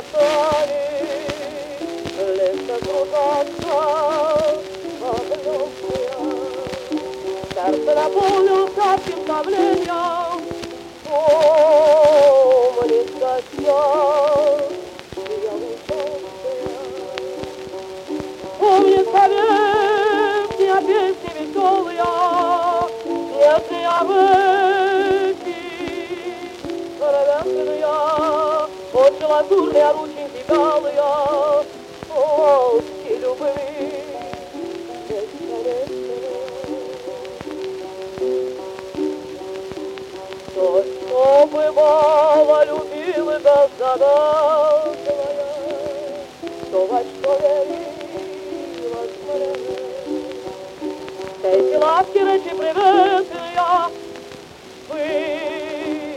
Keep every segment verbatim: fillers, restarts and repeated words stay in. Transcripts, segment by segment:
голосами лето кружатся облёмная. Сердце наполнился томлением, помнится час, я усталая. Помнится век, песни веселые, нежные обычаи, равенные, очень лазурные рученьки белые, волки любви бесконечные. То, что бывало, любил и беззаветная, то, во что верила смиренно. Эти ласки, речи приветные были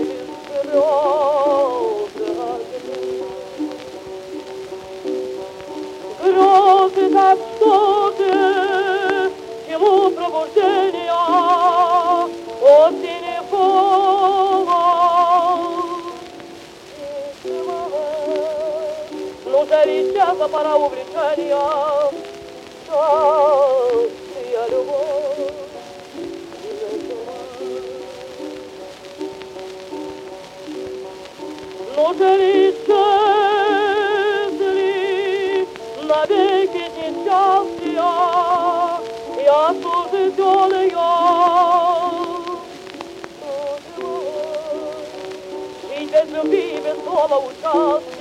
слезы огня. Грозы так что-то, ему пробуждения, осень и холод. Ну, жарить часа, пора увлечения, счастья, любовь. Ну, жарить исчезли навеки несчастья, я служитель ее. Жить без любви, без слова участия,